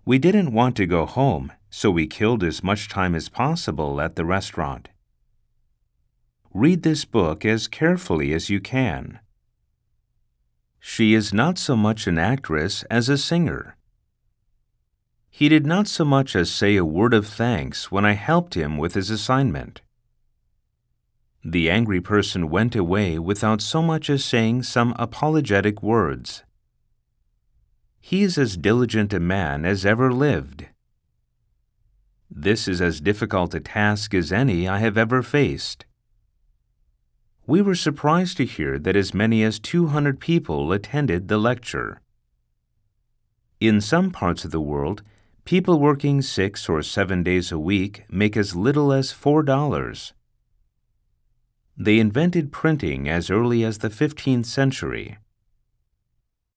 We didn't want to go home, so we killed as much time as possible at the restaurant. Read this book as carefully as you can. She is not so much an actress as a singer. He did not so much as say a word of thanks when I helped him with his assignment. The angry person went away without so much as saying some apologetic words. He is as diligent a man as ever lived. This is as difficult a task as any I have ever faced. We were surprised to hear that as many as 200 people attended the lecture. In some parts of the world, people working 6 or 7 days a week make as little as $4. They invented printing as early as the 15th century.